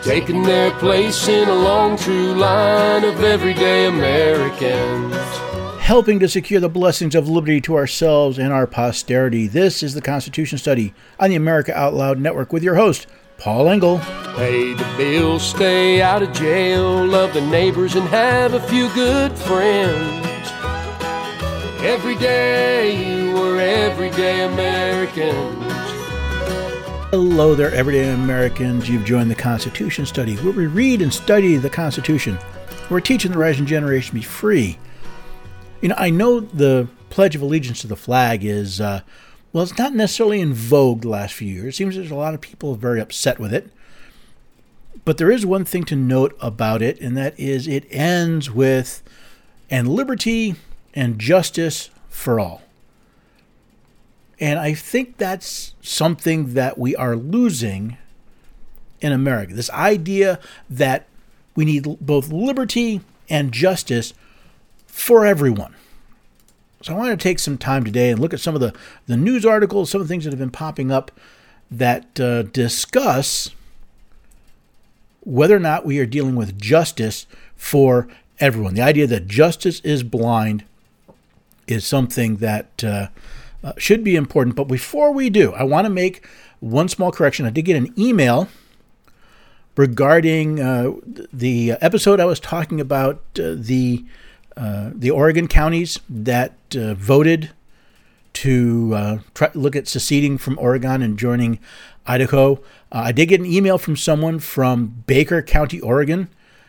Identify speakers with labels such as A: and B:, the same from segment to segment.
A: taking their place in a long, true line of everyday Americans.
B: Helping to secure the blessings of liberty to ourselves and our posterity. This is the Constitution Study on the America Out Loud Network with your host, Paul Engel.
A: Pay the bills, stay out of jail, love the neighbors, and have a few good friends. Every day you were everyday Americans.
B: Hello there, everyday Americans. You've joined the Constitution Study, where we read and study the Constitution. We're teaching the rising generation to be free. You know, I know the Pledge of Allegiance to the flag is, it's not necessarily in vogue the last few years. It seems there's a lot of people very upset with it. But there is one thing to note about it, and that is it ends with, and liberty and justice for all. And I think that's something that we are losing in America. This idea that we need both liberty and justice for everyone. So I want to take some time today and look at some of the news articles, some of the things that have been popping up that discuss whether or not we are dealing with justice for everyone. The idea that justice is blind is something that should be important. But before we do, I want to make one small correction. I did get an email regarding the episode I was talking about the Oregon counties that voted to look at seceding from Oregon and joining Idaho. I did get an email from someone from Baker County, Oregon,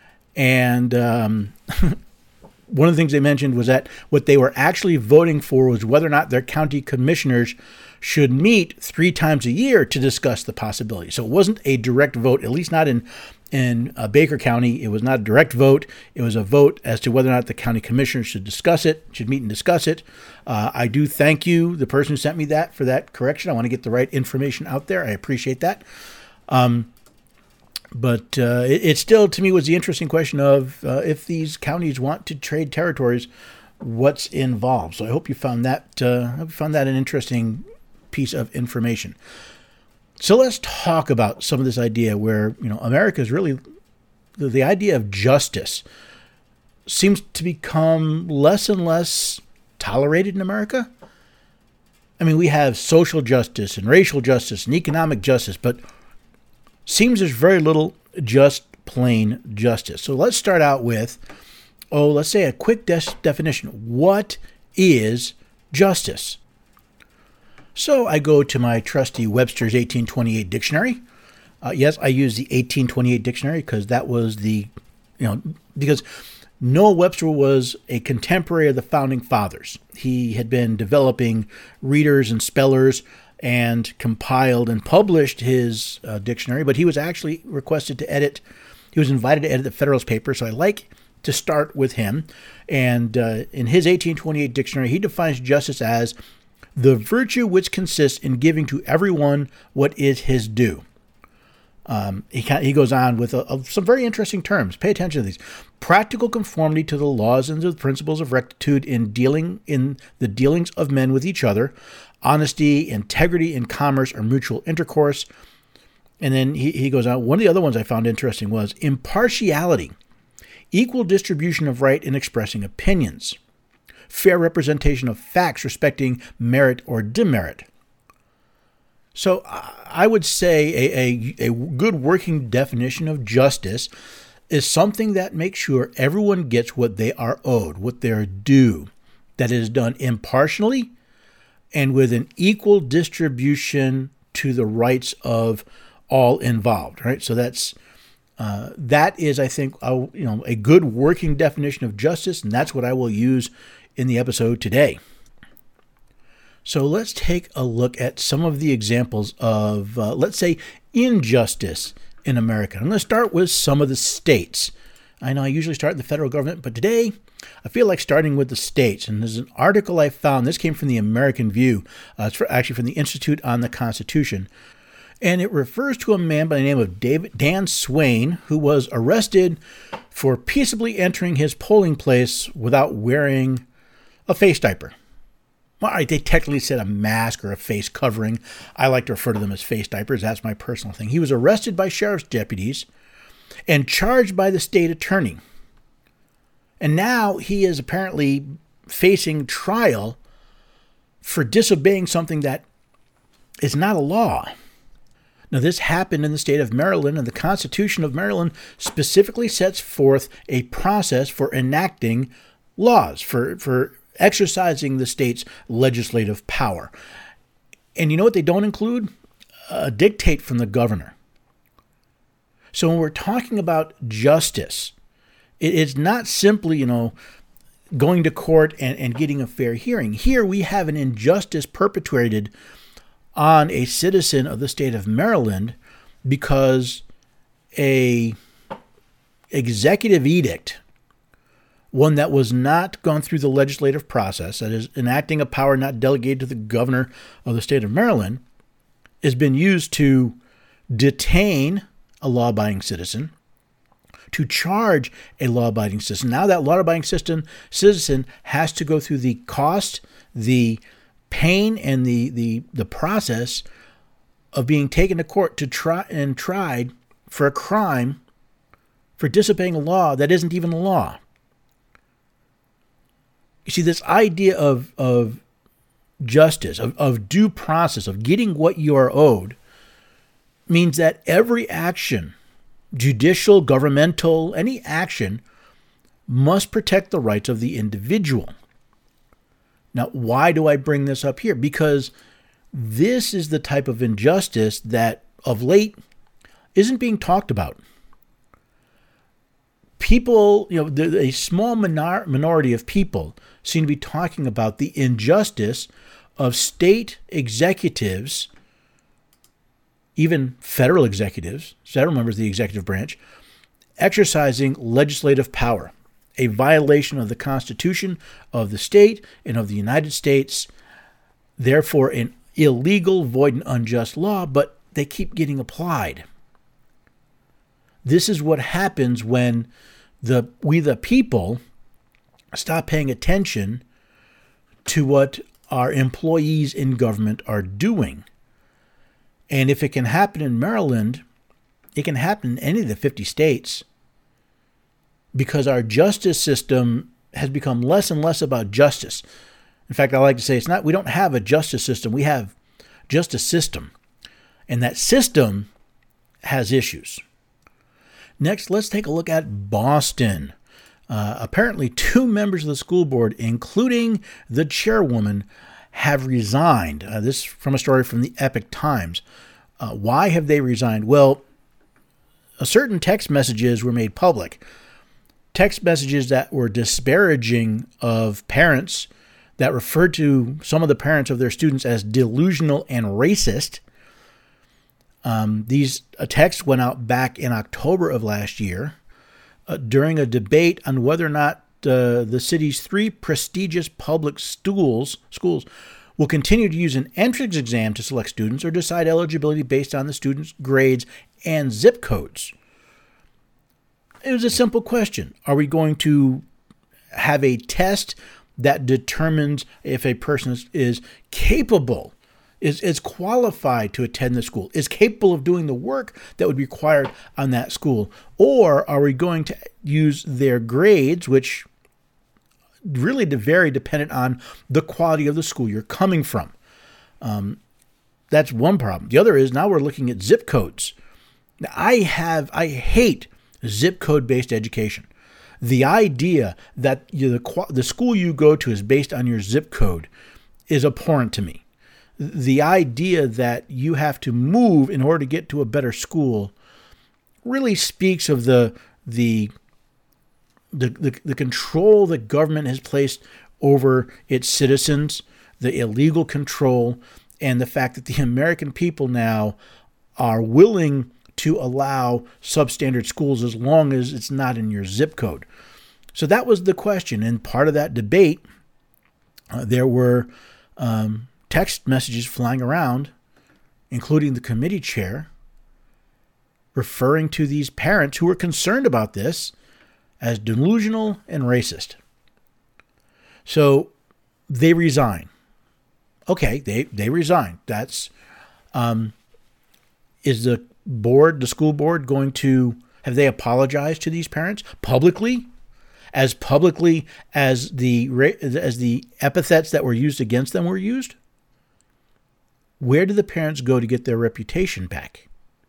B: and one of the things they mentioned was that what they were actually voting for was whether or not their county commissioners should meet 3 times a year to discuss the possibility. So it wasn't a direct vote, at least not in Baker County. It was not a direct vote. It was a vote as to whether or not the county commissioners should meet and discuss it. I do thank you, the person who sent me that, for that correction. I want to get the right information out there. I appreciate that. But it still, to me, was the interesting question of if these counties want to trade territories, what's involved. So I hope you found that an interesting piece of information. So let's talk about some of this idea where, America is really, the idea of justice seems to become less and less tolerated in America. I mean, we have social justice and racial justice and economic justice, but seems there's very little just plain justice. So let's start out with, let's say a quick definition. What is justice? So I go to my trusty Webster's 1828 dictionary. Yes, I use the 1828 dictionary because that was because Noah Webster was a contemporary of the Founding Fathers. He had been developing readers and spellers and compiled and published his dictionary, but he was actually requested to edit. He was invited to edit the Federalist Papers, so I like to start with him. And in his 1828 dictionary, he defines justice as the virtue which consists in giving to everyone what is his due. He goes on with some very interesting terms. Pay attention to these. Practical conformity to the laws and the principles of rectitude in the dealings of men with each other, honesty, integrity in commerce or mutual intercourse. And then he goes on. One of the other ones I found interesting was impartiality, equal distribution of right in expressing opinions, fair representation of facts respecting merit or demerit. So I would say a good working definition of justice is something that makes sure everyone gets what they are owed, what they're due, that is done impartially and with an equal distribution to the rights of all involved, right? So that is, I think, a good working definition of justice, and that's what I will use in the episode today. So let's take a look at some of the examples of, let's say, injustice in America. I'm going to start with some of the states. I know I usually start with the federal government, but today I feel like starting with the states. And there's an article I found. This came from the American View. It's actually from the Institute on the Constitution. And it refers to a man by the name of Dan Swain, who was arrested for peaceably entering his polling place without wearing a face diaper. Well, they technically said a mask or a face covering. I like to refer to them as face diapers. That's my personal thing. He was arrested by sheriff's deputies and charged by the state attorney. And now he is apparently facing trial for disobeying something that is not a law. Now, this happened in the state of Maryland, and the Constitution of Maryland specifically sets forth a process for enacting laws, for exercising the state's legislative power. And you know what they don't include? A dictate from the governor. So when we're talking about justice, it's not simply, going to court and getting a fair hearing. Here we have an injustice perpetrated on a citizen of the state of Maryland because a executive edict, one that was not gone through the legislative process, that is enacting a power not delegated to the governor of the state of Maryland, has been used to detain a law-abiding citizen, to charge a law-abiding citizen. Now that law-abiding citizen has to go through the cost, the pain, and the process of being taken to court to try and tried for a crime for disobeying a law that isn't even a law. You see, this idea of justice, of due process, of getting what you are owed, means that every action, judicial, governmental, any action, must protect the rights of the individual. Now, why do I bring this up here? Because this is the type of injustice that, of late, isn't being talked about. People, a small minority of people seem to be talking about the injustice of state executives, even federal executives, federal members of the executive branch, exercising legislative power, a violation of the Constitution of the state and of the United States, therefore an illegal, void, and unjust law, but they keep getting applied. This is what happens when we the people stop paying attention to what our employees in government are doing. And if it can happen in Maryland, it can happen in any of the 50 states, because our justice system has become less and less about justice. In fact, I like to say we don't have a justice system, we have just a system. And that system has issues. Next, let's take a look at Boston. Apparently, 2 members of the school board, including the chairwoman, have resigned. This from a story from the Epoch Times. Why have they resigned? Well, certain text messages were made public. Text messages that were disparaging of parents, that referred to some of the parents of their students as delusional and racist. These texts went out back in October of last year during a debate on whether or not the city's 3 prestigious public schools will continue to use an entrance exam to select students or decide eligibility based on the students' grades and zip codes. It was a simple question. Are we going to have a test that determines if a person is capable, is qualified to attend the school, is capable of doing the work that would be required on that school? Or are we going to use their grades, which really vary dependent on the quality of the school you're coming from? That's one problem. The other is now we're looking at zip codes. Now, I hate zip code-based education. The idea that the school you go to is based on your zip code is abhorrent to me. The idea that you have to move in order to get to a better school really speaks of the control that government has placed over its citizens, the illegal control, and the fact that the American people now are willing to allow substandard schools as long as it's not in your zip code. So that was the question. And part of that debate, there were text messages flying around, including the committee chair, referring to these parents who were concerned about this as delusional and racist. So they resign. Okay, they resign. That's is the school board going to Have they apologized to these parents publicly as the epithets that were used against them were used? Where do the parents go to get their reputation back?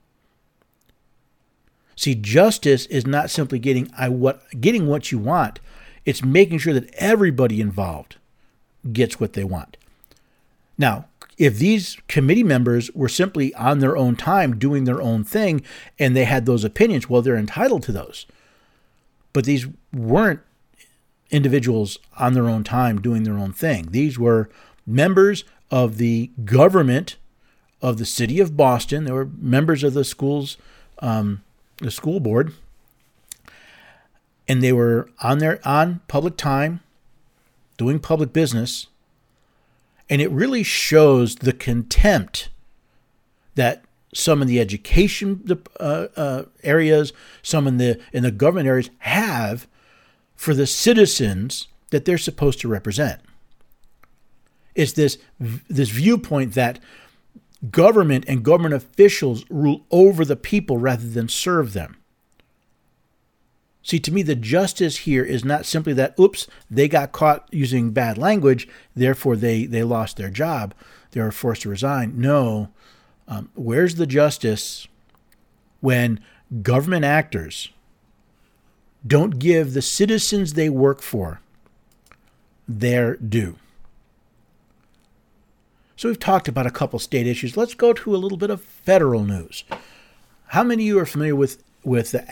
B: See, justice is not simply getting what you want. It's making sure that everybody involved gets what they want. Now, if these committee members were simply on their own time doing their own thing and they had those opinions, well, they're entitled to those. But these weren't individuals on their own time doing their own thing. These were members of the government of the city of Boston. They were members of the school board, and they were on public time doing public business. And it really shows the contempt that some in the education areas, some in the government areas have for the citizens that they're supposed to represent. It's this viewpoint that government and government officials rule over the people rather than serve them. See, to me, the justice here is not simply that, oops, they got caught using bad language, therefore they lost their job, they were forced to resign. No, where's the justice when government actors don't give the citizens they work for their due? So we've talked about a couple state issues. Let's go to a little bit of federal news. How many of you are familiar with the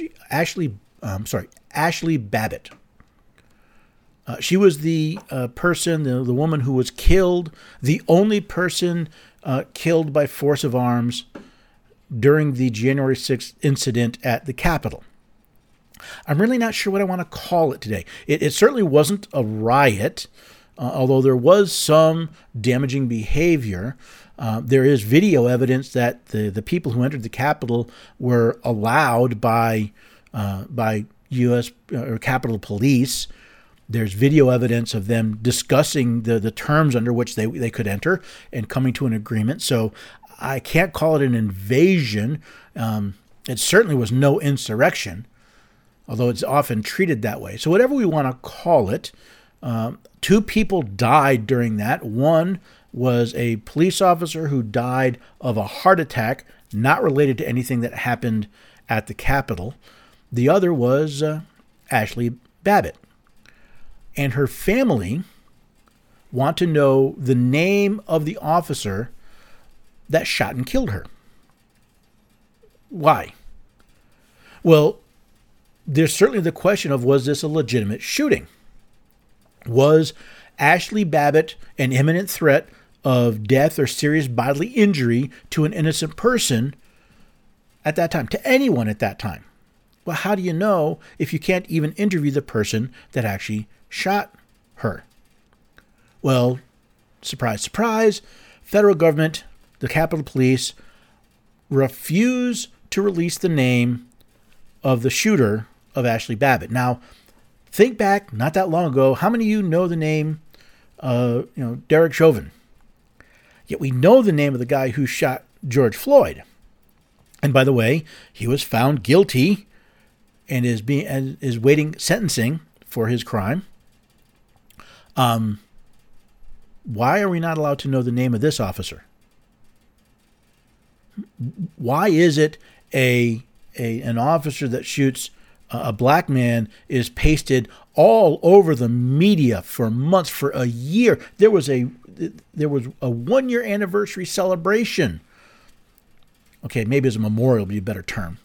B: Ashley Babbitt? She was the person, the woman who was killed, the only person killed by force of arms during the January 6th incident at the Capitol. I'm really not sure what I want to call it today. It certainly wasn't a riot, although there was some damaging behavior. There is video evidence that the people who entered the Capitol were allowed by U.S. or Capitol Police. There's video evidence of them discussing the terms under which they could enter and coming to an agreement. So I can't call it an invasion. It certainly was no insurrection, although it's often treated that way. So whatever we want to call it, 2 people died during that. One was a police officer who died of a heart attack, not related to anything that happened at the Capitol. The other was Ashley Babbitt. And her family want to know the name of the officer that shot and killed her. Why? Well, there's certainly the question of, was this a legitimate shooting? Was Ashley Babbitt an imminent threat of death or serious bodily injury to an innocent person at that time, to anyone at that time? Well, how do you know if you can't even interview the person that actually shot her? Well, surprise, surprise, federal government, the Capitol Police, refuse to release the name of the shooter of Ashley Babbitt. Now, think back not that long ago. How many of you know the name, Derek Chauvin? Yet we know the name of the guy who shot George Floyd. And by the way, he was found guilty and is waiting sentencing for his crime. Why are we not allowed to know the name of this officer? Why is it an officer that shoots a black man is pasted all over the media for months, for a year? There was a 1-year anniversary celebration. Okay, maybe as a memorial would be a better term.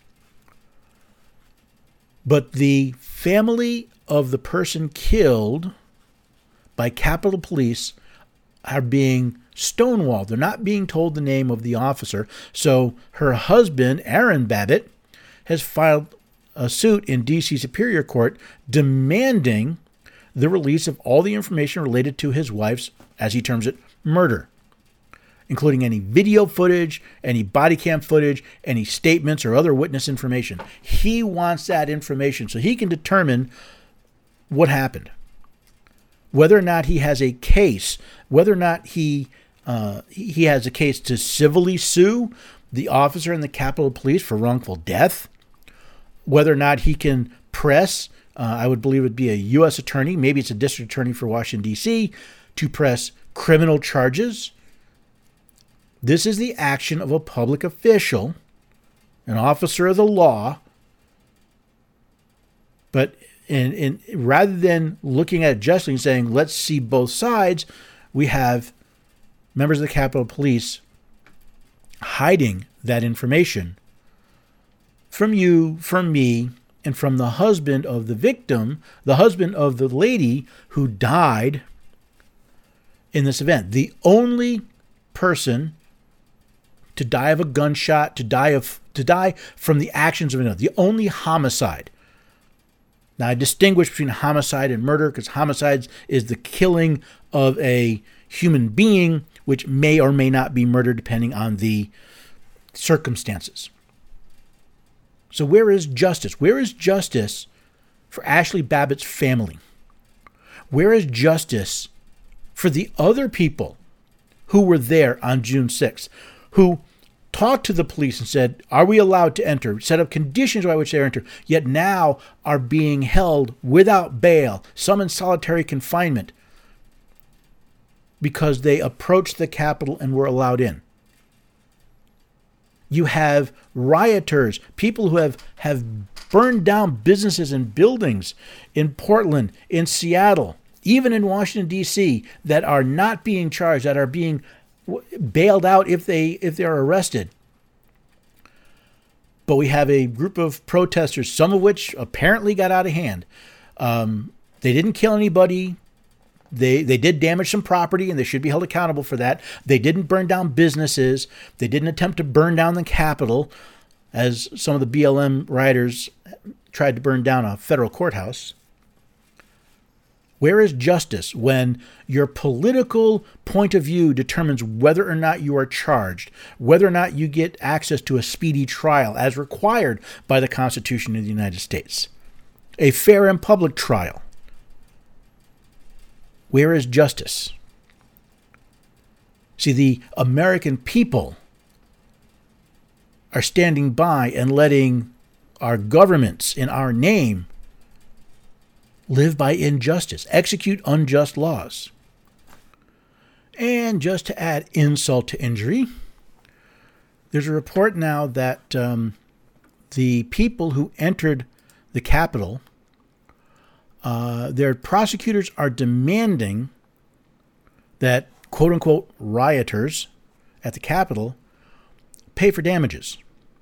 B: But the family of the person killed by Capitol Police are being stonewalled. They're not being told the name of the officer. So her husband, Aaron Babbitt, has filed a suit in D.C. Superior Court demanding the release of all the information related to his wife's, as he terms it, murder, including any video footage, any body cam footage, any statements or other witness information. He wants that information so he can determine what happened, whether or not he has a case, whether or not he has a case to civilly sue the officer in the Capitol Police for wrongful death, whether or not he can press, I would believe it would be a U.S. attorney, maybe it's a district attorney for Washington, D.C., to press criminal charges. This is the action of a public official, an officer of the law. But rather than looking at it justly and saying, let's see both sides, we have members of the Capitol Police hiding that information from you, from me, and from the husband of the victim, the husband of the lady who died in this event. The only person to die of a gunshot, to die from the actions of another, the only homicide. Now, I distinguish between homicide and murder because homicide is the killing of a human being, which may or may not be murder depending on the circumstances. So where is justice? Where is justice for Ashley Babbitt's family? Where is justice for the other people who were there on June 6th, who talked to the police and said, are we allowed to enter, set up conditions by which they enter, yet now are being held without bail, some in solitary confinement, because they approached the Capitol and were allowed in? You have rioters, people who have burned down businesses and buildings in Portland, in Seattle, even in Washington, D.C., that are not being charged, that are being bailed out if they are arrested. But we have a group of protesters, some of which apparently got out of hand. They didn't kill anybody. They did damage some property, and they should be held accountable for that. They didn't burn down businesses. They didn't attempt to burn down the Capitol, as some of the BLM rioters tried to burn down a federal courthouse. Where is justice when your political point of view determines whether or not you are charged, whether or not you get access to a speedy trial as required by the Constitution of the United States? A fair and public trial. Where is justice? See, the American people are standing by and letting our governments in our name live by injustice, execute unjust laws. And just to add insult to injury, there's a report now that the people who entered the Capitol, their prosecutors are demanding that quote-unquote rioters at the Capitol pay for damages.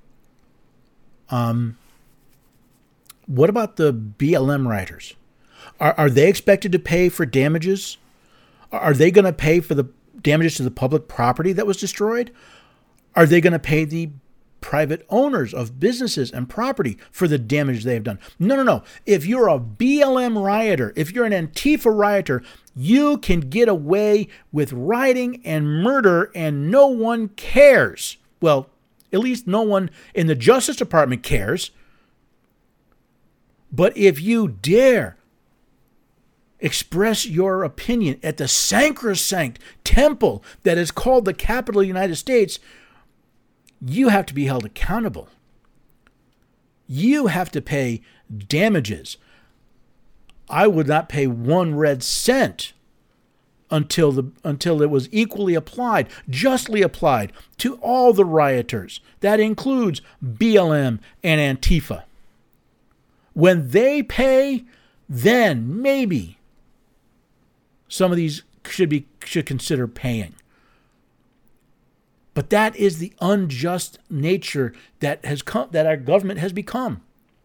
B: What about the BLM rioters? Are they expected to pay for damages? Are they going to pay for the damages to the public property that was destroyed? Are they going to pay the private owners of businesses and property for the damage they have done? No. If you're a BLM rioter, if you're an Antifa rioter, you can get away with rioting and murder and no one cares. Well, at least no one in the Justice Department cares. But if you dare express your opinion at the sacrosanct temple that is called the Capitol of the United States, you have to be held accountable. You have to pay damages. I would not pay 1 red cent until it was equally applied, justly applied to all the rioters. That includes BLM and Antifa. When they pay, then maybe some of these should consider paying. But that is the unjust nature that our government has become.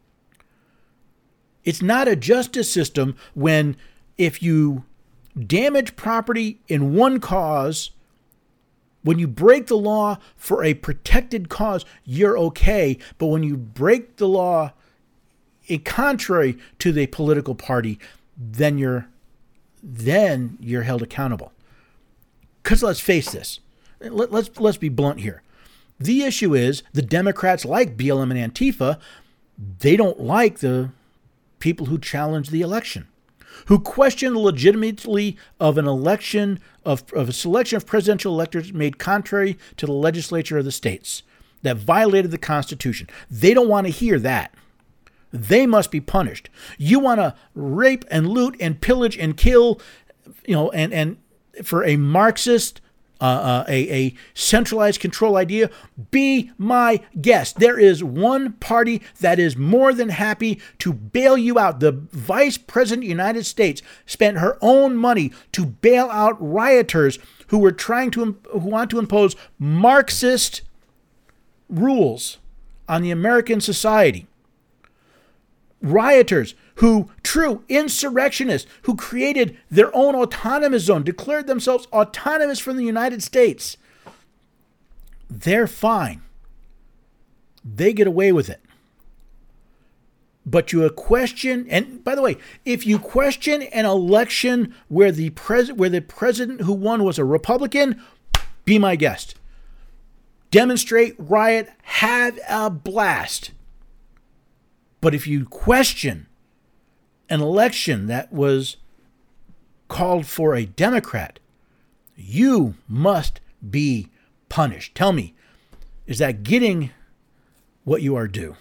B: It's not a justice system when if you damage property in one cause, when you break the law for a protected cause, you're okay. But when you break the law contrary to the political party, then you're held accountable. Because let's face this. Let's be blunt here. The issue is the Democrats like BLM and Antifa. They don't like the people who challenge the election, who question the legitimacy of an election, of a selection of presidential electors made contrary to the legislature of the states that violated the Constitution. They don't want to hear that. they must be punished. You want to rape and loot and pillage and kill, and for a Marxist, a centralized control idea, be my guest. There is one party that is more than happy to bail you out. The Vice President of the United States spent her own money to bail out rioters who want to impose Marxist rules on the American society. Rioters true insurrectionists who created their own autonomous zone, declared themselves autonomous from the United States. They're fine. They get away with it. But you question, and by the way, if you question an election where the president who won was a Republican, be my guest. Demonstrate, riot, have a blast. But if you question an election that was called for a Democrat, you must be punished. Tell me, is that getting what you are due?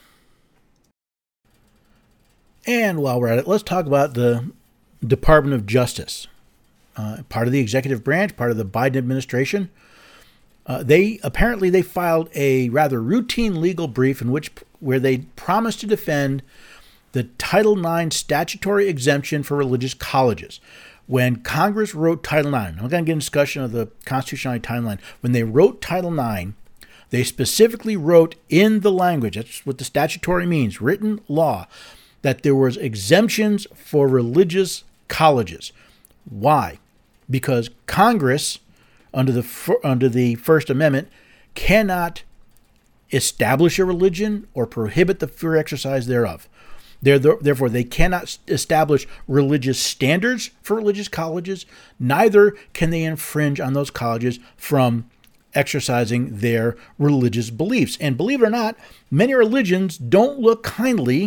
B: And while we're at it, let's talk about the Department of Justice, part of the executive branch, part of the Biden administration. They filed a rather routine legal brief where they promised to defend the Title IX statutory exemption for religious colleges. When Congress wrote Title IX, I'm not going to get into discussion of the constitutionality of Title IX. When they wrote Title IX, they specifically wrote in the language, that's what the statutory means, written law, that there was exemptions for religious colleges. Why? Because Congress, under the First Amendment, cannot establish a religion or prohibit the free exercise thereof. Therefore, they cannot establish religious standards for religious colleges. Neither can they infringe on those colleges from exercising their religious beliefs. And believe it or not, many religions don't look kindly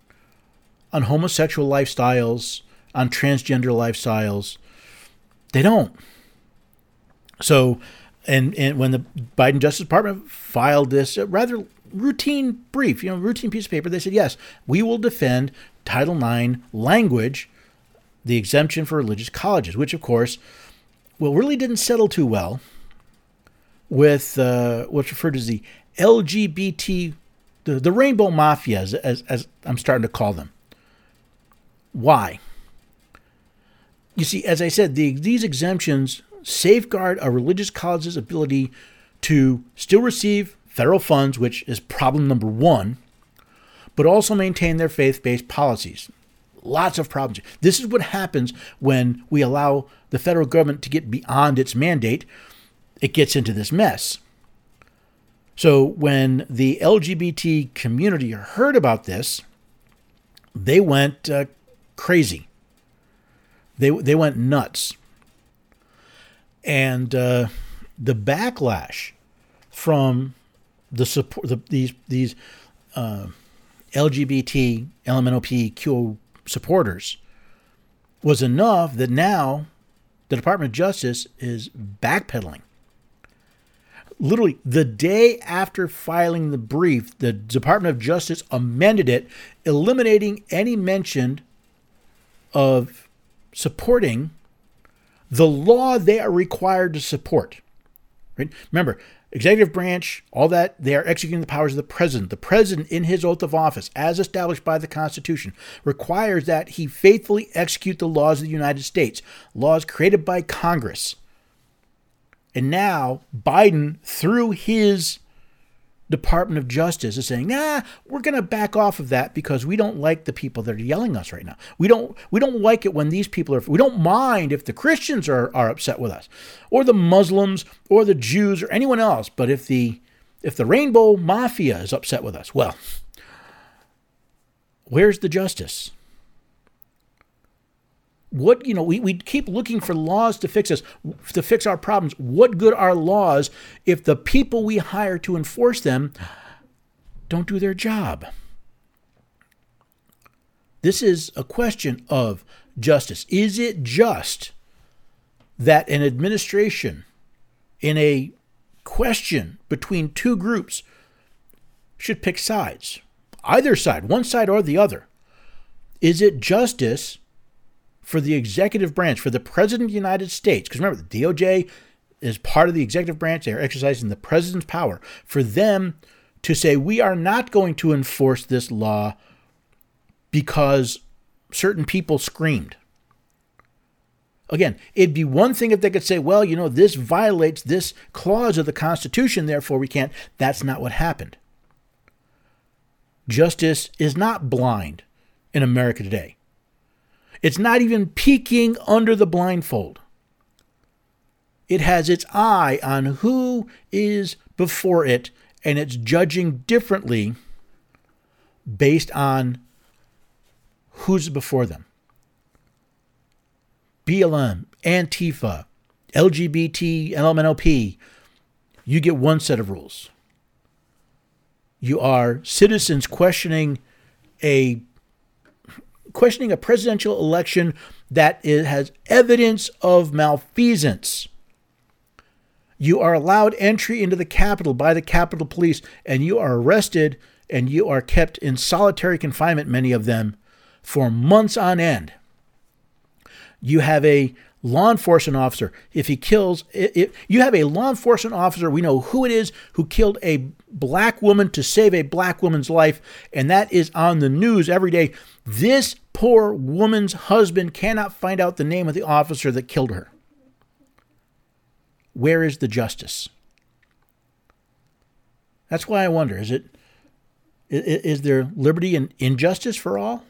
B: on homosexual lifestyles, on transgender lifestyles. They don't. So, and when the Biden Justice Department filed this rather routine brief, routine piece of paper, they said, yes, we will defend Title IX language, the exemption for religious colleges, which, of course, really didn't settle too well with what's referred to as the LGBT, the rainbow mafia, as I'm starting to call them. Why? You see, as I said, these exemptions safeguard a religious college's ability to still receive federal funds, which is problem number one, but also maintain their faith-based policies. Lots of problems. This is what happens when we allow the federal government to get beyond its mandate. It gets into this mess. So when the LGBT community heard about this, they went crazy. They went nuts. And the backlash from the support, these LGBT, LMNOPQ supporters was enough that now the Department of Justice is backpedaling. Literally, the day after filing the brief, the Department of Justice amended it, eliminating any mention of supporting the law they are required to support. Right? Remember, executive branch, all that, they are executing the powers of the president. The president, in his oath of office, as established by the Constitution, requires that he faithfully execute the laws of the United States, laws created by Congress. And now Biden, through his Department of Justice, is saying, we're going to back off of that because we don't like the people that are yelling at us right now. We don't like it when these people we don't mind if the Christians are upset with us, or the Muslims, or the Jews, or anyone else. But if the rainbow mafia is upset with us, well, where's the justice? What, we keep looking for laws to fix us, to fix our problems. What good are laws if the people we hire to enforce them don't do their job? This is a question of justice. Is it just that an administration in a question between two groups should pick sides? either side, one side or the other. Is it justice for the executive branch, for the President of the United States? Because remember, the DOJ is part of the executive branch. They are exercising the president's power. For them to say, we are not going to enforce this law because certain people screamed. Again, it'd be one thing if they could say, well, this violates this clause of the Constitution, therefore we can't. That's not what happened. Justice is not blind in America today. It's not even peeking under the blindfold. It has its eye on who is before it, and it's judging differently based on who's before them. BLM, Antifa, LGBT, LMNOP, you get one set of rules. You are citizens questioning a presidential election that has evidence of malfeasance. You are allowed entry into the Capitol by the Capitol Police, and you are arrested and you are kept in solitary confinement, many of them, for months on end. You have a law enforcement officer. You have a law enforcement officer, we know who it is, who killed a black woman to save a black woman's life, and that is on the news every day. This poor woman's husband cannot find out the name of the officer that killed her. Where is the justice? That's why I wonder, is there liberty and injustice for all?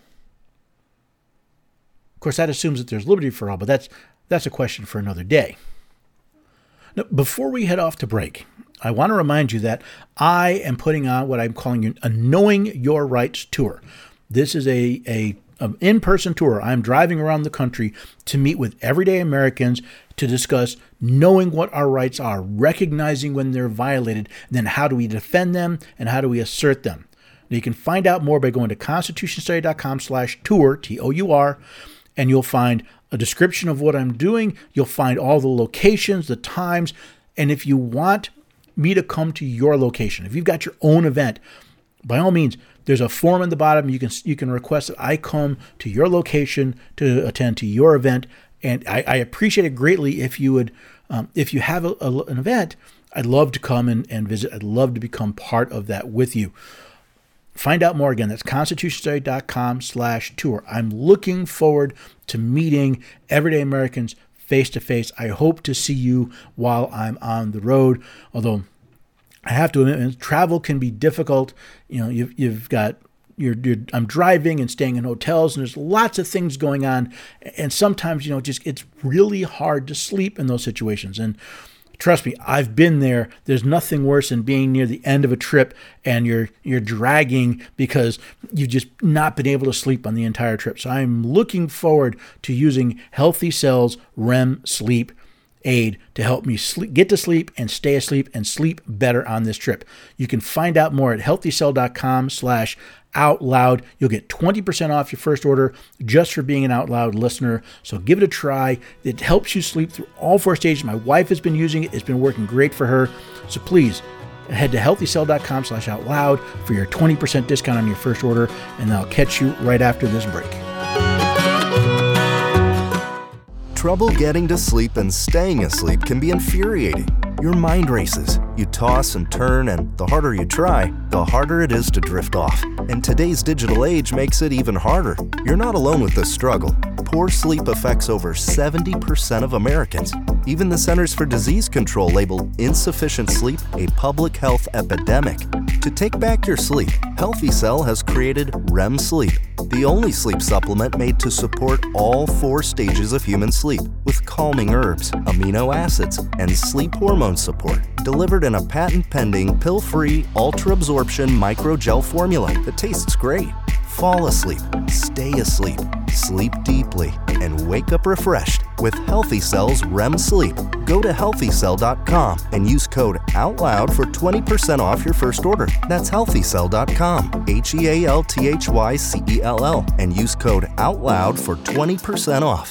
B: Of course, that assumes that there's liberty for all, but that's a question for another day. Now, before we head off to break, I want to remind you that I am putting on what I'm calling a Knowing Your Rights tour. This is an in-person tour. I'm driving around the country to meet with everyday Americans to discuss knowing what our rights are, recognizing when they're violated, and then how do we defend them and how do we assert them. Now, you can find out more by going to constitutionstudy.com/tour, T-O-U-R, and you'll find a description of what I'm doing. You'll find all the locations, the times, and if you want me to come to your location, if you've got your own event, by all means, there's a form in the bottom. You can request that I come to your location to attend to your event, and I appreciate it greatly if you would, if you have an event, I'd love to come and visit. I'd love to become part of that with you. Find out more again. That's constitutionstudy.com/tour. I'm looking forward to meeting everyday Americans face to face. I hope to see you while I'm on the road. Although I have to admit, travel can be difficult. You've got I'm driving and staying in hotels, and there's lots of things going on. And sometimes, it's really hard to sleep in those situations. And trust me, I've been there. There's nothing worse than being near the end of a trip and you're dragging because you've just not been able to sleep on the entire trip. So I'm looking forward to using Healthy Cell's REM sleep aid to help me get to sleep and stay asleep and sleep better on this trip. You can find out more at healthycell.com/OutLoud. You'll get 20% off your first order just for being an Out Loud listener. So give it a try. It helps you sleep through all 4 stages. My wife has been using it. It's been working great for her. So please head to healthycell.com/OutLoud for your 20% discount on your first order. And I'll catch you right after this break.
C: Trouble getting to sleep and staying asleep can be infuriating. Your mind races. You toss and turn, and the harder you try, the harder it is to drift off. And today's digital age makes it even harder. You're not alone with this struggle. Poor sleep affects over 70% of Americans. Even the Centers for Disease Control labeled insufficient sleep a public health epidemic. To take back your sleep, Healthy Cell has created REM Sleep, the only sleep supplement made to support all 4 stages of human sleep, with calming herbs, amino acids, and sleep hormone support, delivered in a patent-pending, pill-free, ultra-absorption microgel formula that tastes great. Fall asleep, stay asleep, sleep deeply, and wake up refreshed with Healthy Cell's REM Sleep. Go to healthycell.com and use code OUTLOUD for 20% off your first order. That's healthycell.com, HEALTHYCELL, and use code OUTLOUD for 20% off.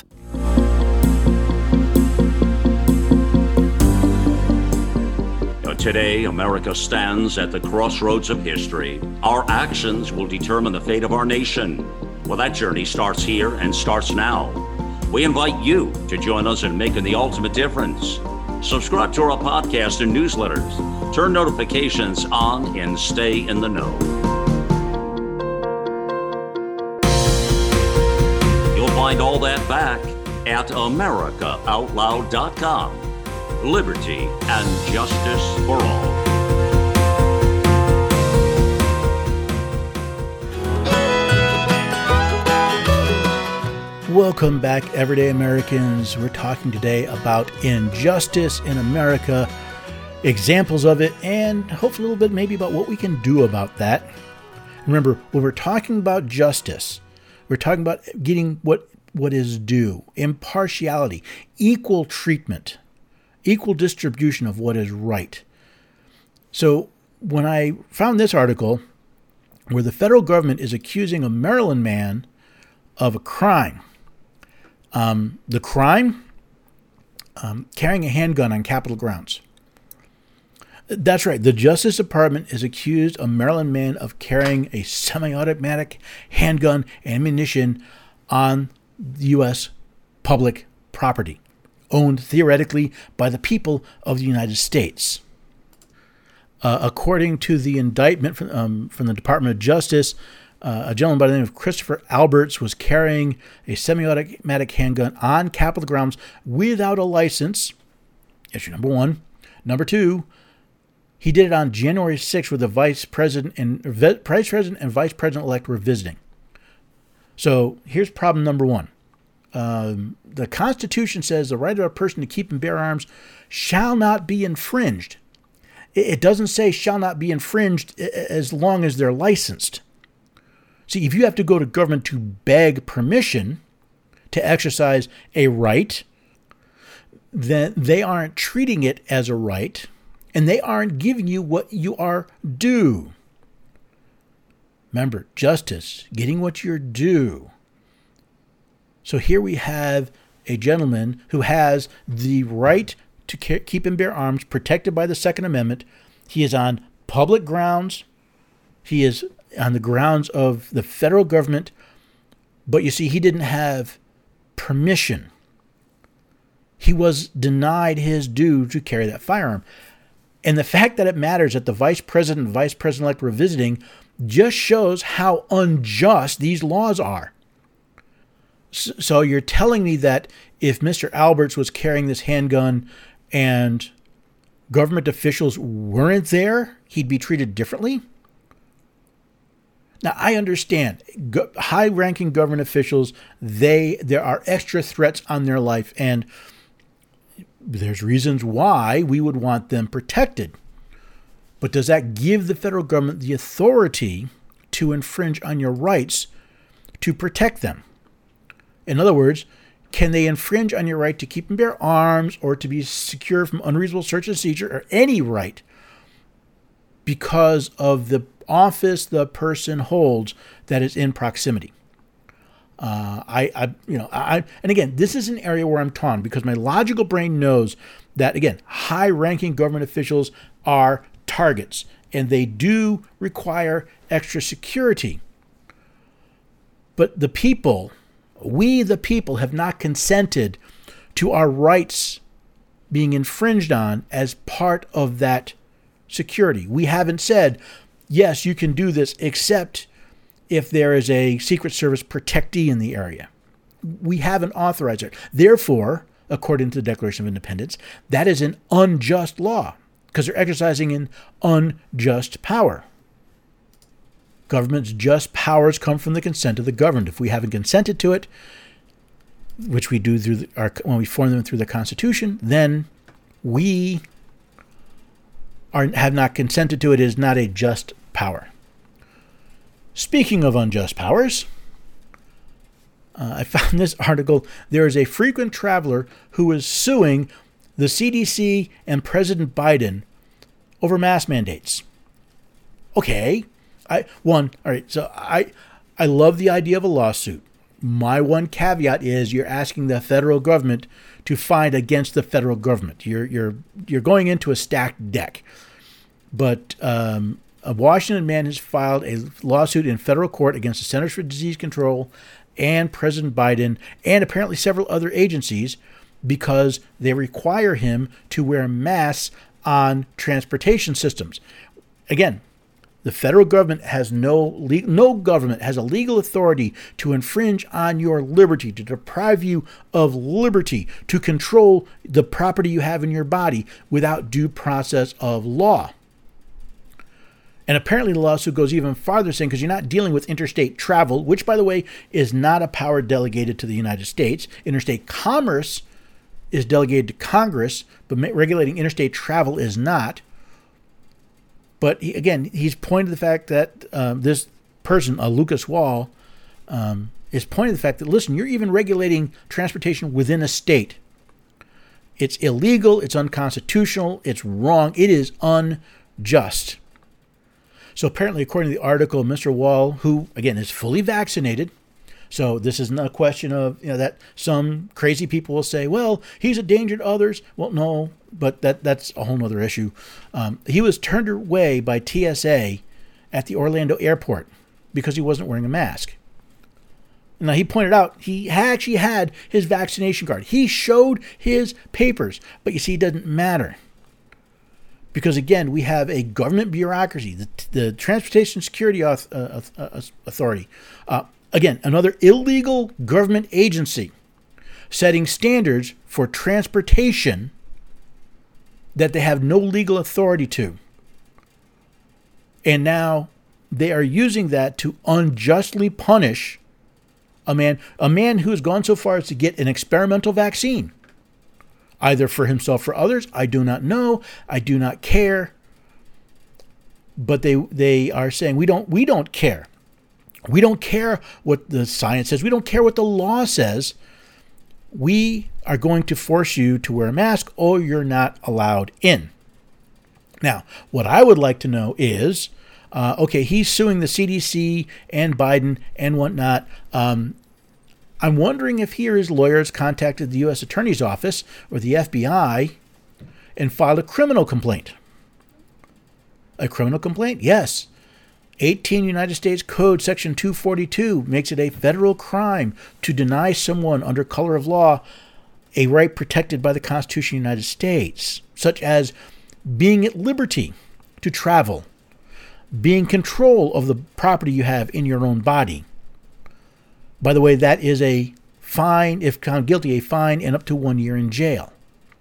D: Today, America stands at the crossroads of history. Our actions will determine the fate of our nation. Well, that journey starts here and starts now. We invite you to join us in making the ultimate difference. Subscribe to our podcast and newsletters. Turn notifications on and stay in the know. You'll find all that back at AmericaOutloud.com. Liberty and justice for all.
B: Welcome back, everyday Americans. We're talking today about injustice in America, examples of it, and hopefully a little bit maybe about what we can do about that. Remember, when we're talking about justice, we're talking about getting what is due, impartiality, equal treatment, equal distribution of what is right. So when I found this article where the federal government is accusing a Maryland man of a crime, the crime, carrying a handgun on Capitol grounds. That's right. The Justice Department is accused a Maryland man of carrying a semi-automatic handgun and ammunition on U.S. public property, owned theoretically by the people of the United States. According to the indictment from the Department of Justice, a gentleman by the name of Christopher Alberts was carrying a semi-automatic handgun on Capitol grounds without a license. Issue number one. Number two, he did it on January 6th where the Vice President and Vice President-elect were visiting. So here's problem number one. The Constitution says the right of a person to keep and bear arms shall not be infringed. It doesn't say shall not be infringed as long as they're licensed. See, if you have to go to government to beg permission to exercise a right, then they aren't treating it as a right, and they aren't giving you what you are due. Remember, justice, getting what you're due. So here we have a gentleman who has the right to keep and bear arms protected by the Second Amendment. He is on public grounds. He is on the grounds of the federal government. But you see, he didn't have permission. He was denied his due to carry that firearm. And the fact that it matters that the Vice President and Vice President-elect were visiting just shows how unjust these laws are. So you're telling me that if Mr. Alberts was carrying this handgun and government officials weren't there, he'd be treated differently? Now, I understand high-ranking government officials, there are extra threats on their life, and there's reasons why we would want them protected. But does that give the federal government the authority to infringe on your rights to protect them? In other words, can they infringe on your right to keep and bear arms or to be secure from unreasonable search and seizure or any right because of the office the person holds that is in proximity? And again, this is an area where I'm torn because my logical brain knows that, again, high-ranking government officials are targets and they do require extra security. But the people, we the people, have not consented to our rights being infringed on as part of that security. We haven't said, yes, you can do this, except if there is a Secret Service protectee in the area. We haven't authorized it. Therefore, according to the Declaration of Independence, that is an unjust law because they're exercising an unjust power. Government's just powers come from the consent of the governed. If we haven't consented to it, which we do through when we form them through the Constitution, then we have not consented to it. It is not a just power. Speaking of unjust powers, I found this article. There is a frequent traveler who is suing the CDC and President Biden over mask mandates. Okay. I love the idea of a lawsuit. My one caveat is you're asking the federal government to fight against the federal government. You're going into a stacked deck. But a Washington man has filed a lawsuit in federal court against the Centers for Disease Control and President Biden and apparently several other agencies because they require him to wear masks on transportation systems. Again, the federal government has no government has a legal authority to infringe on your liberty, to deprive you of liberty, to control the property you have in your body without due process of law. And apparently the lawsuit goes even farther, saying because you're not dealing with interstate travel, which, by the way, is not a power delegated to the United States. Interstate commerce is delegated to Congress, but regulating interstate travel is not. But he's pointed to the fact that this person, Lucas Wall, is pointing to the fact that, listen, you're even regulating transportation within a state. It's illegal, it's unconstitutional, it's wrong, it is unjust. So apparently, according to the article, Mr. Wall, who, again, is fully vaccinated, so this is not a question of, that some crazy people will say, well, he's a danger to others. Well, no, but that's a whole other issue. He was turned away by TSA at the Orlando airport because he wasn't wearing a mask. Now, he pointed out he actually had his vaccination card. He showed his papers, but you see, it doesn't matter. Because, again, we have a government bureaucracy, the Transportation Security Authority. Again, another illegal government agency setting standards for transportation that they have no legal authority to. And now they are using that to unjustly punish a man who has gone so far as to get an experimental vaccine, either for himself or others. I do not know. I do not care. But they are saying we don't care. We don't care what the science says. We don't care what the law says. We are going to force you to wear a mask or you're not allowed in. Now, what I would like to know is, he's suing the CDC and Biden and whatnot. I'm wondering if his lawyers contacted the U.S. Attorney's Office or the FBI and filed a criminal complaint. A criminal complaint? Yes. 18 United States Code Section 242 makes it a federal crime to deny someone under color of law a right protected by the Constitution of the United States, such as being at liberty to travel, being in control of the property you have in your own body. By the way, that is a fine, if found guilty, a fine and up to 1 year in jail.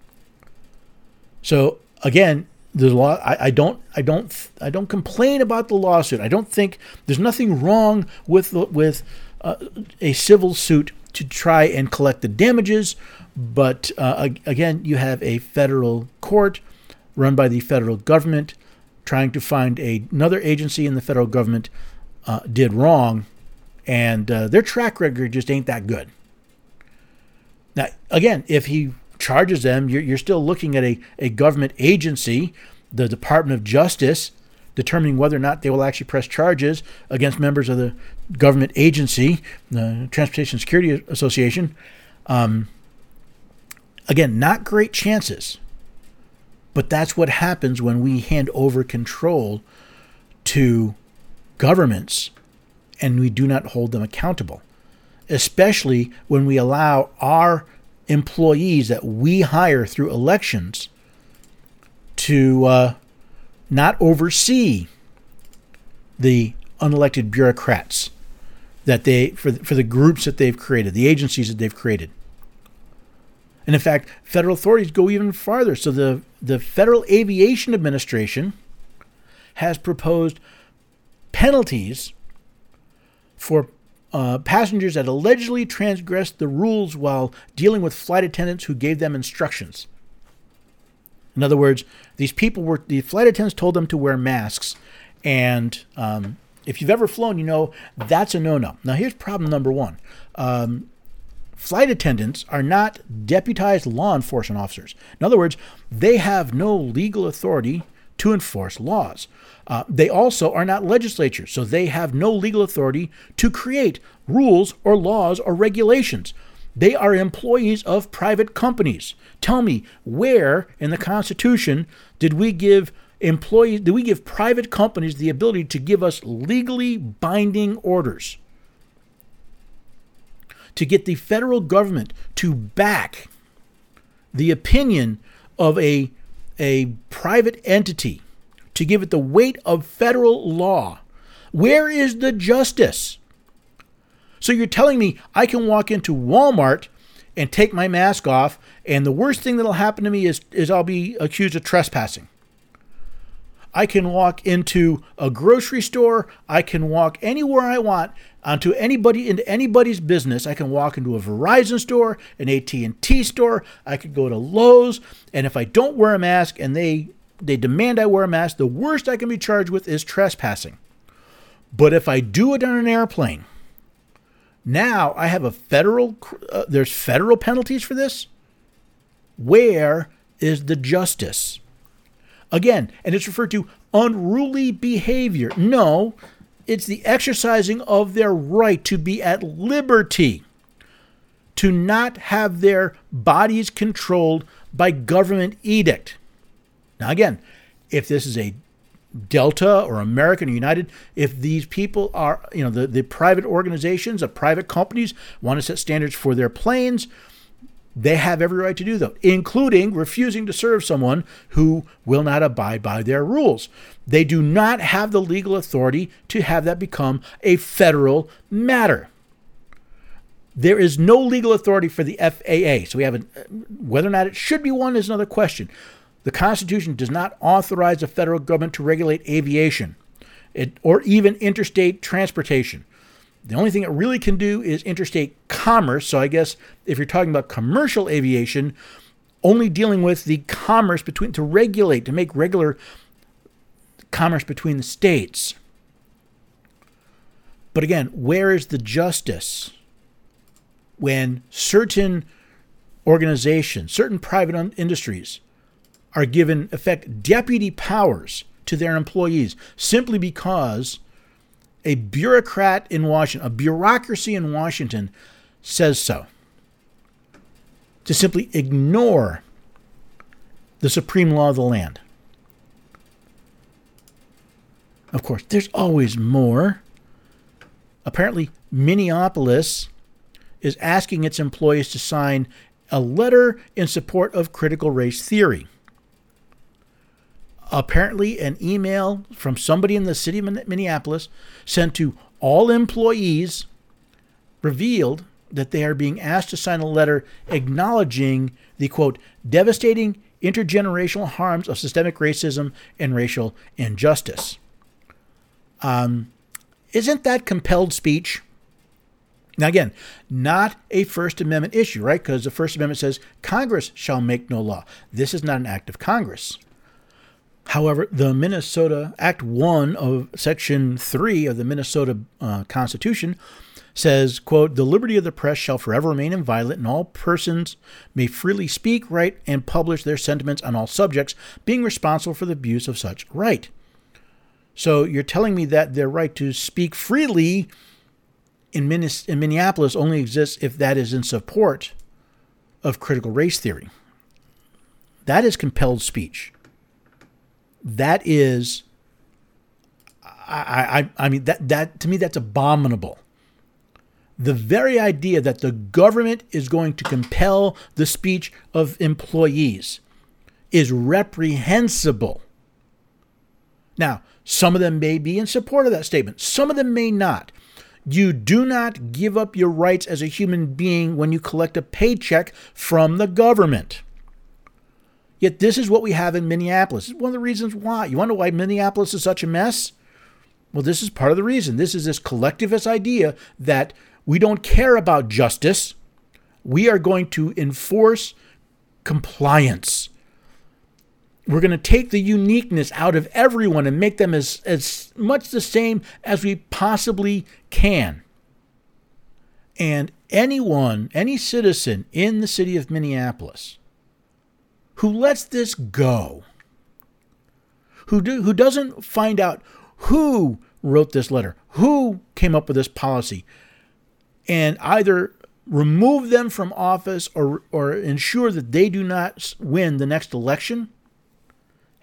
B: So again, the law. I don't complain about the lawsuit. I don't think there's nothing wrong with a civil suit to try and collect the damages. But again, you have a federal court run by the federal government trying to find another agency in the federal government did wrong, and their track record just ain't that good. Now, again, if he charges them, you're still looking at a government agency, the Department of Justice, determining whether or not they will actually press charges against members of the government agency, the Transportation Security Association. Again, not great chances, but that's what happens when we hand over control to governments and we do not hold them accountable, especially when we allow our employees that we hire through elections to not oversee the unelected bureaucrats that for the groups that they've created, the agencies that they've created. And in fact, federal authorities go even farther. So the Federal Aviation Administration has proposed penalties for passengers that allegedly transgressed the rules while dealing with flight attendants who gave them instructions. In other words, the flight attendants told them to wear masks. And if you've ever flown, you know that's a no-no. Now, here's problem number one. Flight attendants are not deputized law enforcement officers. In other words, they have no legal authority to enforce laws. They also are not legislatures, so they have no legal authority to create rules or laws or regulations. They are employees of private companies. Tell me, where in the Constitution did we give employees, do we give private companies the ability to give us legally binding orders to get the federal government to back the opinion of a private entity, to give it the weight of federal law? Where is the justice? So you're telling me I can walk into Walmart and take my mask off, and the worst thing that'll happen to me is I'll be accused of trespassing. I can walk into a grocery store. I can walk anywhere I want into anybody's business. I can walk into a Verizon store, an AT&T store. I could go to Lowe's, and if I don't wear a mask and they demand I wear a mask, the worst I can be charged with is trespassing. But if I do it on an airplane, now I have there's federal penalties for this? Where is the justice? Again, and it's referred to unruly behavior. No, it's the exercising of their right to be at liberty, to not have their bodies controlled by government edict. Now again, if this is a Delta or American or United, if these people are, the private organizations, the private companies want to set standards for their planes, they have every right to do that, including refusing to serve someone who will not abide by their rules. They do not have the legal authority to have that become a federal matter. There is no legal authority for the FAA. So whether or not it should be one is another question. The Constitution does not authorize the federal government to regulate aviation or even interstate transportation. The only thing it really can do is interstate commerce. So I guess if you're talking about commercial aviation, only dealing with the commerce to make regular commerce between the states. But again, where is the justice when certain organizations, certain private industries are given, effect, deputy powers to their employees simply because a bureaucrat in Washington, a bureaucracy in Washington says so? To simply ignore the supreme law of the land. Of course, there's always more. Apparently, Minneapolis is asking its employees to sign a letter in support of critical race theory. Apparently, an email from somebody in the city of Minneapolis sent to all employees revealed that they are being asked to sign a letter acknowledging the, quote, devastating intergenerational harms of systemic racism and racial injustice. Isn't that compelled speech? Now, again, not a First Amendment issue, right? Because the First Amendment says Congress shall make no law. This is not an act of Congress. However, the Minnesota Act 1 of Section 3 of the Minnesota Constitution says, quote, the liberty of the press shall forever remain inviolate, and all persons may freely speak, write, and publish their sentiments on all subjects, being responsible for the abuse of such right. So you're telling me that their right to speak freely in Minneapolis only exists if that is in support of critical race theory. That is compelled speech. That is, I mean, that to me, that's abominable. The very idea that the government is going to compel the speech of employees is reprehensible. Now, some of them may be in support of that statement. Some of them may not. You do not give up your rights as a human being when you collect a paycheck from the government. Yet this is what we have in Minneapolis. It's one of the reasons why. You wonder why Minneapolis is such a mess? Well, this is part of the reason. This is this collectivist idea that we don't care about justice. We are going to enforce compliance. We're going to take the uniqueness out of everyone and make them as much the same as we possibly can. And any citizen in the city of Minneapolis who lets this go, who doesn't find out who wrote this letter, who came up with this policy, and either remove them from office or ensure that they do not win the next election,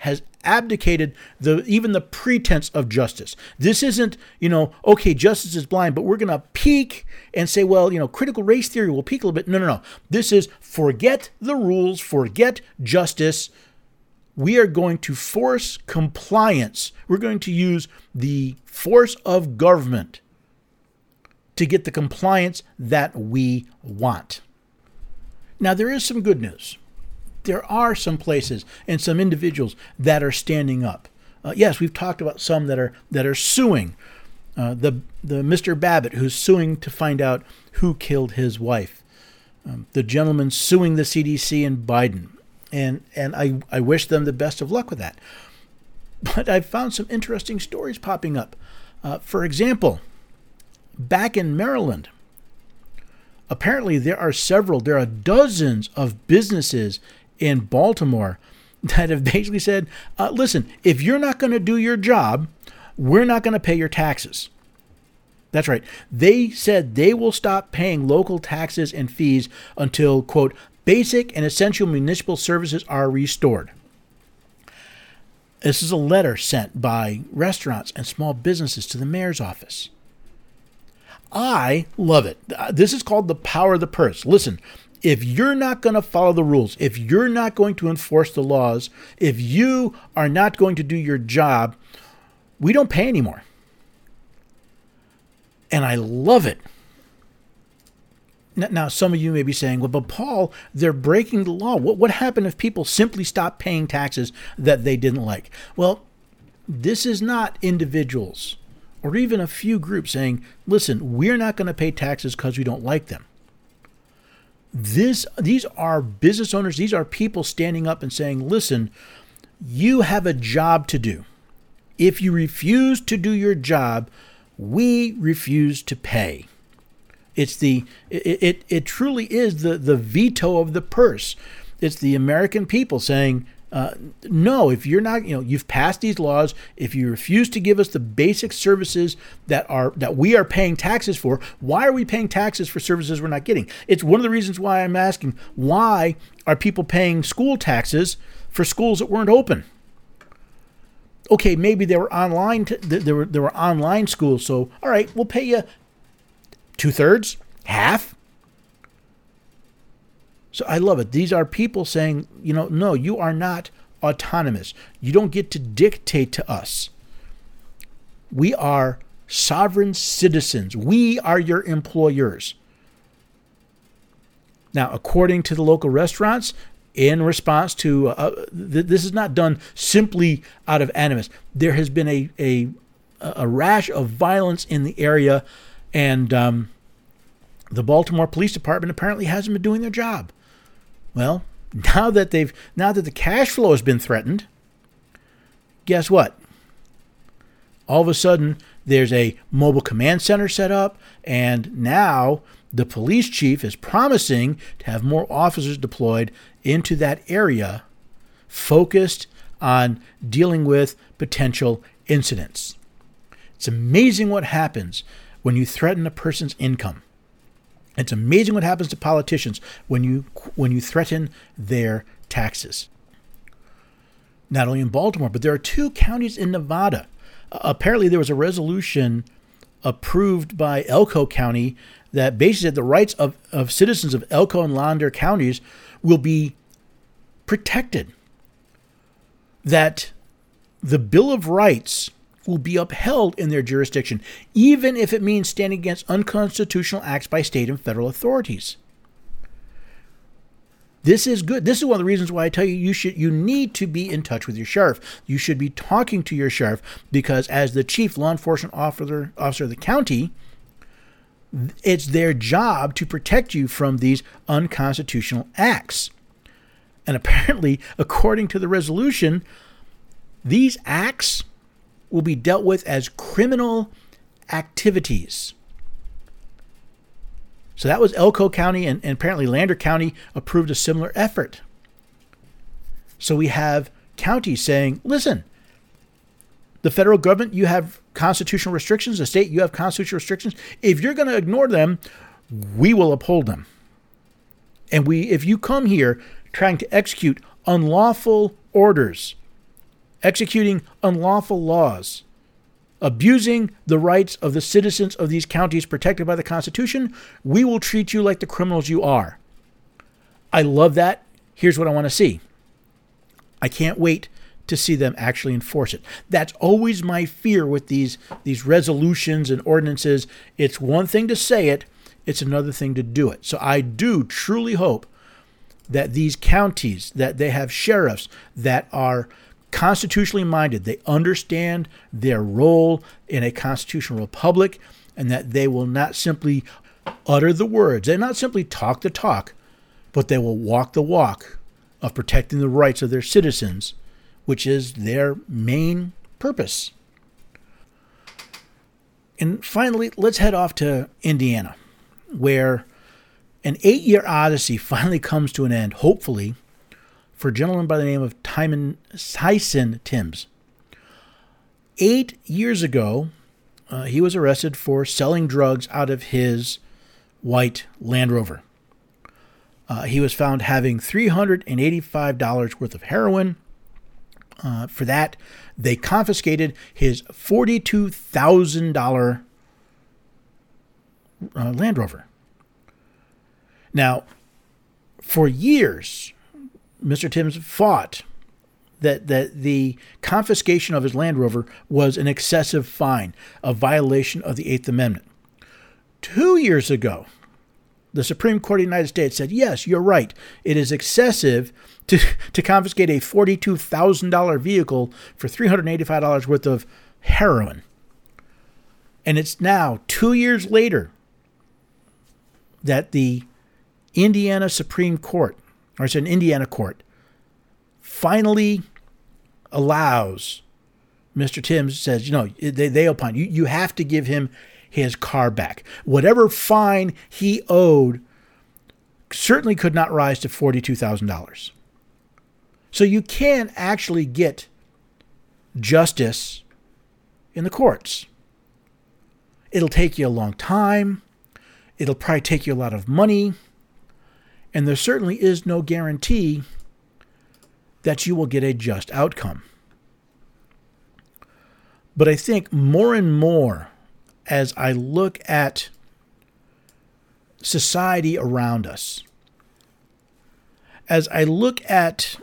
B: has abdicated even the pretense of justice. This isn't, okay, justice is blind, but we're going to peek and say, well, critical race theory will peek a little bit. No. This is forget the rules, forget justice. We are going to force compliance. We're going to use the force of government to get the compliance that we want. Now, there is some good news. There are some places and some individuals that are standing up. Yes, we've talked about some that are suing. The Mr. Babbitt, who's suing to find out who killed his wife. The gentleman suing the CDC and Biden. And I wish them the best of luck with that. But I've found some interesting stories popping up. For example, back in Maryland, apparently there are dozens of businesses in Baltimore that have basically said, listen, if you're not going to do your job, we're not going to pay your taxes. That's right. They said they will stop paying local taxes and fees until, quote, basic and essential municipal services are restored. This is a letter sent by restaurants and small businesses to the mayor's office. I love it. This is called the power of the purse. Listen, if you're not going to follow the rules, if you're not going to enforce the laws, if you are not going to do your job, we don't pay anymore. And I love it. Now, some of you may be saying, well, but Paul, they're breaking the law. What happened if people simply stopped paying taxes that they didn't like? Well, this is not individuals or even a few groups saying, listen, we're not going to pay taxes because we don't like them. These are business owners. These are people standing up and saying, listen, you have a job to do. If you refuse to do your job, we refuse to pay. It truly is the veto of the purse. It's the American people saying, no, if you're not, you've passed these laws. If you refuse to give us the basic services that we are paying taxes for, why are we paying taxes for services we're not getting? It's one of the reasons why I'm asking, why are people paying school taxes for schools that weren't open? Okay, maybe they were online. There were online schools, so all right, we'll pay you 2/3, half. So I love it. These are people saying, no, you are not autonomous. You don't get to dictate to us. We are sovereign citizens. We are your employers. Now, according to the local restaurants, in response to this is not done simply out of animus. There has been a rash of violence in the area, and the Baltimore Police Department apparently hasn't been doing their job. Well, now that the cash flow has been threatened, guess what? All of a sudden, there's a mobile command center set up, and now the police chief is promising to have more officers deployed into that area, focused on dealing with potential incidents. It's amazing what happens when you threaten a person's income. It's amazing what happens to politicians when you threaten their taxes. Not only in Baltimore, but there are 2 counties in Nevada. Apparently there was a resolution approved by Elko County that basically said the rights of citizens of Elko and Lander counties will be protected. That the Bill of Rights will be upheld in their jurisdiction, even if it means standing against unconstitutional acts by state and federal authorities. This is good. This is one of the reasons why I tell you you need to be in touch with your sheriff. You should be talking to your sheriff, because as the chief law enforcement officer of the county, it's their job to protect you from these unconstitutional acts. And apparently, according to the resolution, these acts will be dealt with as criminal activities. So that was Elko County, and apparently Lander County approved a similar effort. So we have counties saying, listen, the federal government, you have constitutional restrictions. The state, you have constitutional restrictions. If you're going to ignore them, we will uphold them. And if you come here trying to execute unlawful orders, executing unlawful laws, abusing the rights of the citizens of these counties protected by the Constitution, we will treat you like the criminals you are. I love that. Here's what I want to see. I can't wait to see them actually enforce it. That's always my fear with these resolutions and ordinances. It's one thing to say it, it's another thing to do it. So I do truly hope that these counties, that they have sheriffs that are constitutionally minded, they understand their role in a constitutional republic, and that they will not simply utter the words, they not simply talk the talk, but they will walk the walk of protecting the rights of their citizens, which is their main purpose. And finally, let's head off to Indiana, where an 8-year odyssey finally comes to an end, hopefully, for a gentleman by the name of Tyson Timbs. 8 years ago, he was arrested for selling drugs out of his white Land Rover. He was found having $385 worth of heroin. For that, they confiscated his $42,000 Land Rover. Now, for years, Mr. Timbs fought that the confiscation of his Land Rover was an excessive fine, a violation of the Eighth Amendment. 2 years ago, the Supreme Court of the United States said, yes, you're right. It is excessive to confiscate a $42,000 vehicle for $385 worth of heroin. And it's now 2 years later that the Indiana Supreme Court, or it's an Indiana court, finally allows Mr. Timbs, says, they opine, you have to give him his car back. Whatever fine he owed certainly could not rise to $42,000. So you can actually get justice in the courts. It'll take you a long time. It'll probably take you a lot of money. And there certainly is no guarantee that you will get a just outcome. But I think more and more, as I look at society around us, as I look at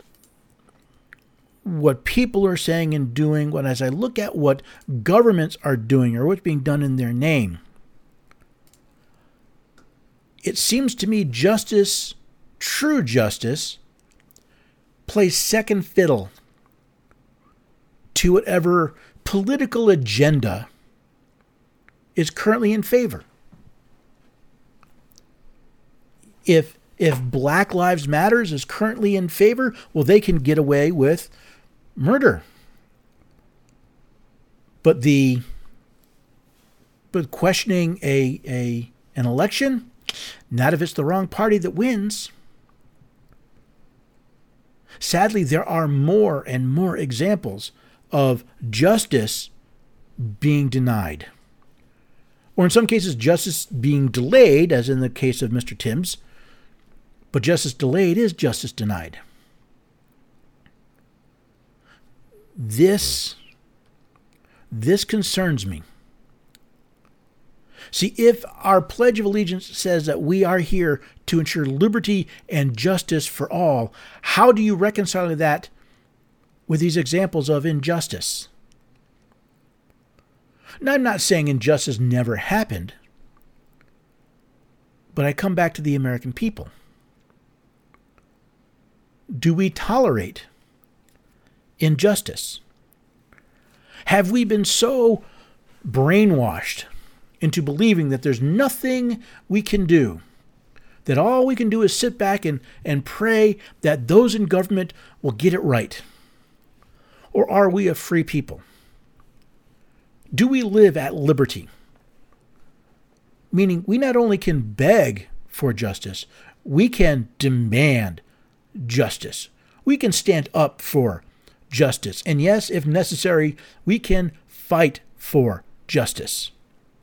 B: what people are saying and doing, as I look at what governments are doing or what's being done in their name, it seems to me justice, true justice, plays second fiddle to whatever political agenda is currently in favor. If Black Lives Matter is currently in favor, well, they can get away with murder. But questioning an election, not if it's the wrong party that wins. Sadly, there are more and more examples of justice being denied. Or in some cases, justice being delayed, as in the case of Mr. Timbs. But justice delayed is justice denied. This concerns me. See, if our Pledge of Allegiance says that we are here to ensure liberty and justice for all, how do you reconcile that with these examples of injustice? Now, I'm not saying injustice never happened, but I come back to the American people. Do we tolerate injustice? Have we been so brainwashed into believing that there's nothing we can do, that all we can do is sit back and pray that those in government will get it right? Or are we a free people? Do we live at liberty? Meaning we not only can beg for justice, we can demand justice. We can stand up for justice. And yes, if necessary, we can fight for justice.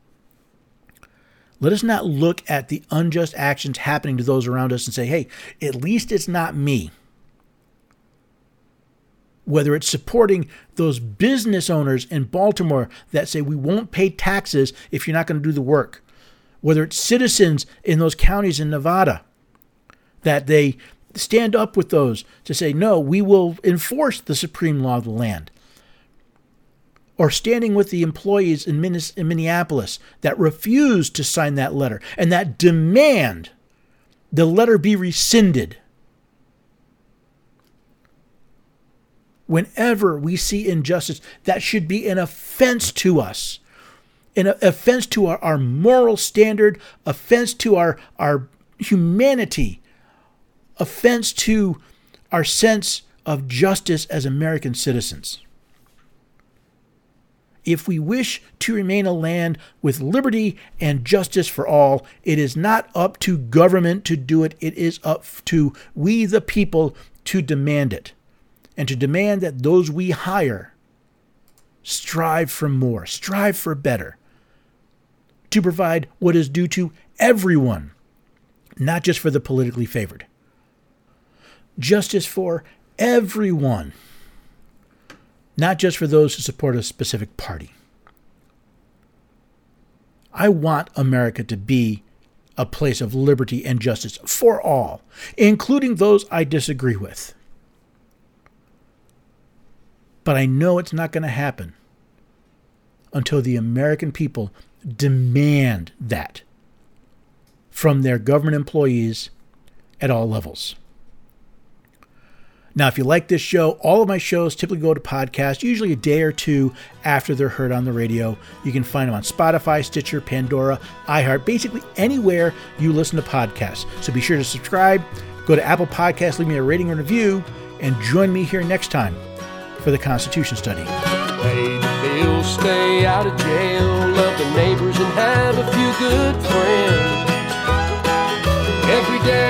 B: Let us not look at the unjust actions happening to those around us and say, hey, at least it's not me. whether it's supporting those business owners in Baltimore that say we won't pay taxes if you're not going to do the work, whether it's citizens in those counties in Nevada that they stand up with those to say, no, we will enforce the supreme law of the land, or standing with the employees in Minneapolis that refuse to sign that letter and that demand the letter be rescinded. Whenever we see injustice, that should be an offense to us, an offense to our moral standard, offense to our humanity, offense to our sense of justice as American citizens. If we wish to remain a land with liberty and justice for all, it is not up to government to do it. It is up to we, the people, to demand it. And to demand that those we hire strive for more, strive for better, to provide what is due to everyone, not just for the politically favored. Justice for everyone, not just for those who support a specific party. I want America to be a place of liberty and justice for all, including those I disagree with. But I know it's not going to happen until the American people demand that from their government employees at all levels. Now, if you like this show, all of my shows typically go to podcast, usually a day or two after they're heard on the radio. You can find them on Spotify, Stitcher, Pandora, iHeart, basically anywhere you listen to podcasts. So be sure to subscribe, go to Apple Podcasts, leave me a rating and review, and join me here next time for the Constitution Study.
A: Pay the bills, stay out of jail, love the neighbors and have a few good friends. Every day